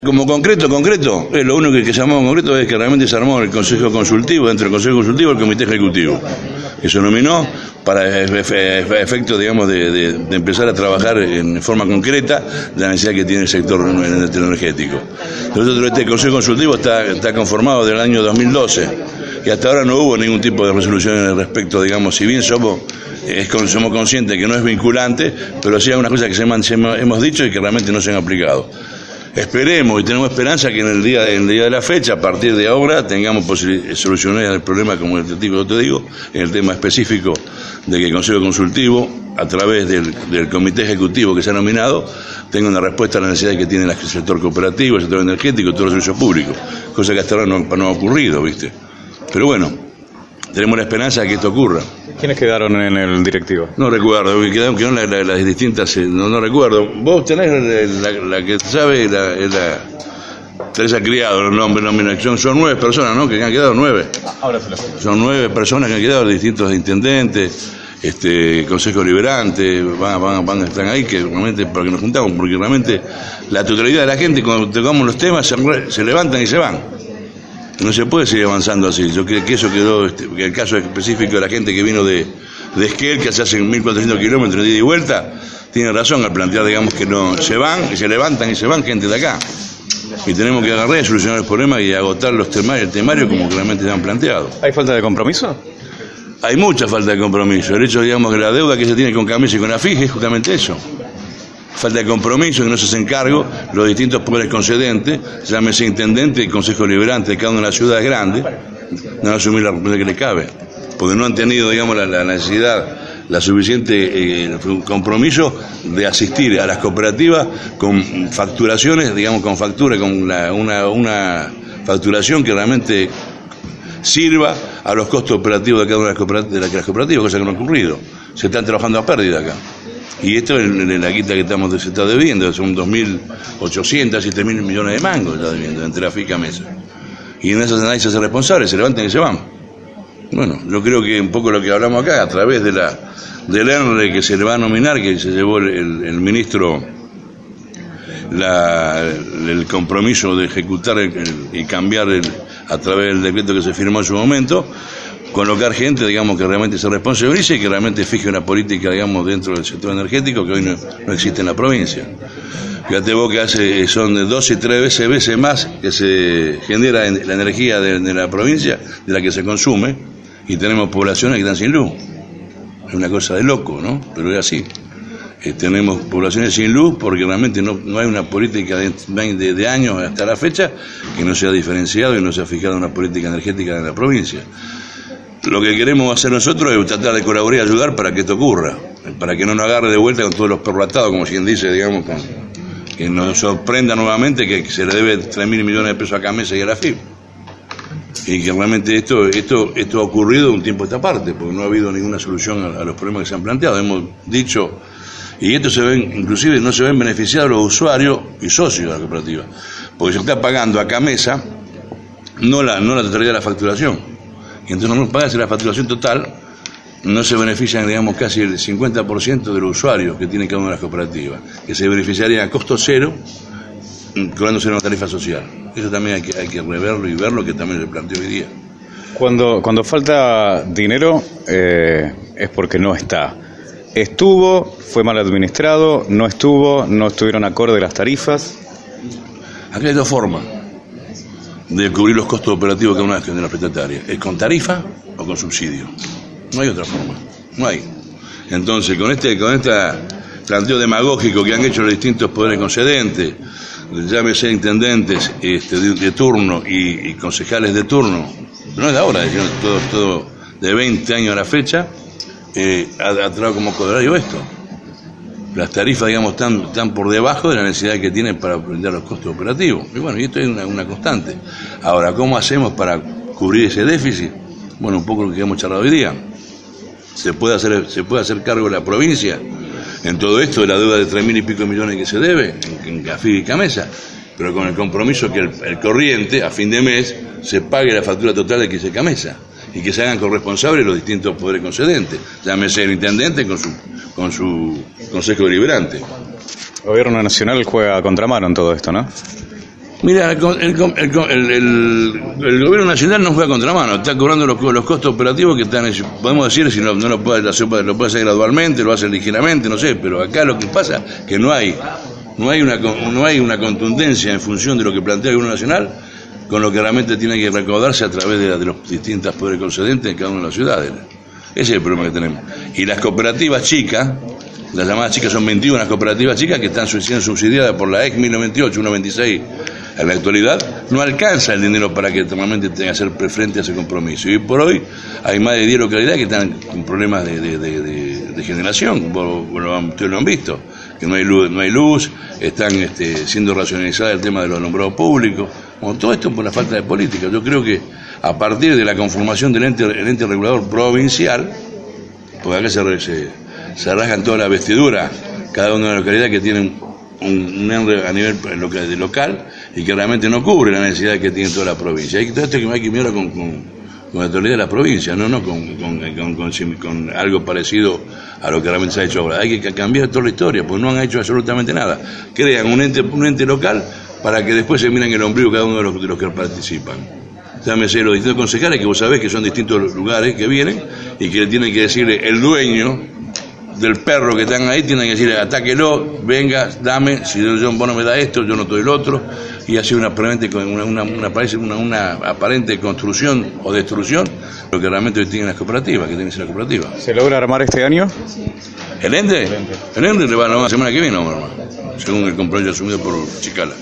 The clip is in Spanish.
Como concreto, lo único que llamamos concreto es que realmente se armó el Consejo Consultivo, dentro del Consejo Consultivo el Comité Ejecutivo, que se nominó para efecto, digamos, de empezar a trabajar en forma concreta la necesidad que tiene el sector energético. Nosotros, este Consejo Consultivo está conformado desde el año 2012 y hasta ahora no hubo ningún tipo de resolución al respecto, digamos, si bien somos conscientes que no es vinculante, pero sí hay unas cosas que hemos dicho y que realmente no se han aplicado. Esperemos y tenemos esperanza que en el día de la fecha, a partir de ahora, tengamos solucionar el problema, como el tipo te digo, en el tema específico de que el Consejo Consultivo, a través del Comité Ejecutivo que se ha nominado, tenga una respuesta a las necesidades que tiene el sector cooperativo, el sector energético y todos los servicios públicos, cosa que hasta ahora no ha ocurrido, ¿viste? Pero bueno, tenemos la esperanza de que esto ocurra. ¿Quiénes quedaron en el directivo? No recuerdo, quedaron las distintas, no recuerdo. Vos tenés la que sabe, Teresa Criado, los nombres, nominación, son 9 personas, ¿no? Que han quedado 9. Ahora se lo sé. Son 9 personas que han quedado, distintos intendentes, Consejo Liberante, están ahí, que realmente, para que nos juntamos, porque realmente la totalidad de la gente, cuando tocamos los temas, se levantan y se van. No se puede seguir avanzando así. Yo creo que eso quedó, que el caso específico de la gente que vino de Esquel, que se hacen 1.400 kilómetros de ida y vuelta, tiene razón al plantear, digamos, que no se van, y se levantan y se van gente de acá. Y tenemos que agarrar y solucionar el problema y agotar el temario como realmente se han planteado. ¿Hay falta de compromiso? Hay mucha falta de compromiso. El hecho, digamos, que la deuda que se tiene con Camesa y con AFIG es justamente eso. Falta de compromiso, que no se hacen cargo los distintos poderes concedentes, llámese intendente y consejo liberante de cada una de las ciudades grandes, no van a asumir la responsabilidad que le cabe, porque no han tenido, digamos, la necesidad, la suficiente compromiso de asistir a las cooperativas con facturaciones, digamos, con una facturación que realmente sirva a los costos operativos de cada una de las cooperativas, cosa que no ha ocurrido. Se están trabajando a pérdida acá. Y esto es la quita que se está debiendo, son 2.800, 7.000 millones de mangos está debiendo entre AFIG y Camesa. Y en eso nadie se hace responsable, se levantan y se van. Bueno, yo creo que un poco lo que hablamos acá, a través del ENRE que se le va a nominar, que se llevó el ministro el compromiso de ejecutar y cambiar a través del decreto que se firmó en su momento, colocar gente, digamos, que realmente se responsabilice y que realmente fije una política, digamos, dentro del sector energético que hoy no existe en la provincia. Fíjate vos que son de 2 y 3 veces más que se genera la energía de la provincia de la que se consume, y tenemos poblaciones que están sin luz. Es una cosa de loco, ¿no? Pero es así. Tenemos poblaciones sin luz porque realmente no hay una política de años hasta la fecha que no sea diferenciado y no sea fijada una política energética en la provincia. Lo que queremos hacer nosotros es tratar de colaborar y ayudar para que esto ocurra, para que no nos agarre de vuelta con todos los perros atados, como quien dice, digamos, que nos sorprenda nuevamente que se le debe 3.000 millones de pesos a Camesa y a la AFIG. Y que realmente esto ha ocurrido de un tiempo a esta parte, porque no ha habido ninguna solución a los problemas que se han planteado. Hemos dicho, y esto inclusive no se ven beneficiados los usuarios y socios de la cooperativa, porque se está pagando a Camesa no la totalidad de la facturación. Y entonces no paga la facturación total, no se benefician, digamos, casi el 50% de los usuarios que tiene cada una de las cooperativas, que se beneficiarían a costo cero, cobrándose una tarifa social. Eso también hay que reverlo y verlo, que también se planteó hoy día. Cuando falta dinero es porque no está. Estuvo, fue mal administrado, no estuvieron acorde las tarifas. Aquí hay dos formas de cubrir los costos operativos que una vez que de la prestataria. ¿Es con tarifa o con subsidio? No hay otra forma, no hay. Entonces, con este planteo demagógico que han hecho los distintos poderes concedentes, llámese intendentes de turno y concejales de turno, no es de ahora, es todo de 20 años a la fecha, ha traído como corolario esto. Las tarifas, digamos, están por debajo de la necesidad que tienen para brindar los costos operativos. Y bueno, y esto es una constante. Ahora, ¿cómo hacemos para cubrir ese déficit? Bueno, un poco lo que hemos charlado hoy día. ¿Se puede hacer cargo de la provincia en todo esto de la deuda de 3.000 y pico millones que se debe en AFIG y Camesa? Pero con el compromiso que el corriente, a fin de mes, se pague la factura total de que se Camesa y que se hagan corresponsables los distintos poderes concedentes. Llámese el intendente con su consejo deliberante. El gobierno nacional juega a contramano en todo esto, ¿no? Mira, el gobierno nacional no juega contramano, está cobrando los costos operativos que están, podemos decir, si no lo puede hacer gradualmente, lo hace ligeramente, no sé, pero acá lo que pasa es que no hay una contundencia en función de lo que plantea el gobierno nacional con lo que realmente tiene que recaudarse a través de los distintos poderes concedentes en cada una de las ciudades. Ese es el problema que tenemos. Y las cooperativas chicas, las llamadas chicas, son 21 las cooperativas chicas que están siendo subsidiadas por la EC 1028, 126. En la actualidad no alcanza el dinero para que realmente tenga que hacer frente a ese compromiso. Y por hoy hay más de 10 localidades que están con problemas de generación. Ustedes lo han visto, que no hay luz, están siendo racionalizadas el tema de los alumbrados públicos. Bueno, todo esto por la falta de política. Yo creo que a partir de la conformación del ente regulador provincial, porque acá se rasgan toda la vestidura, cada una de las localidades que tienen un ente a nivel local y que realmente no cubre la necesidad que tiene toda la provincia. Y todo esto que hay que mirar con la autoridad de la provincia, no con algo parecido a lo que realmente se ha hecho ahora. Hay que cambiar toda la historia, porque no han hecho absolutamente nada. Crean un ente local para que después se miren el ombligo cada uno de los que participan. Llámese los distintos concejales, que vos sabés que son distintos lugares que vienen y que le tienen que decirle el dueño del perro que están ahí, tienen que decirle atáquelo, venga, dame, si vos no me da esto, yo no te doy el otro, y así una aparente construcción o destrucción, lo que realmente hoy tienen las cooperativas, que tienen que ser las cooperativas. ¿Se logra armar este año? ¿El ente? El ente le va a la semana que viene, según el compromiso asumido por Chicala.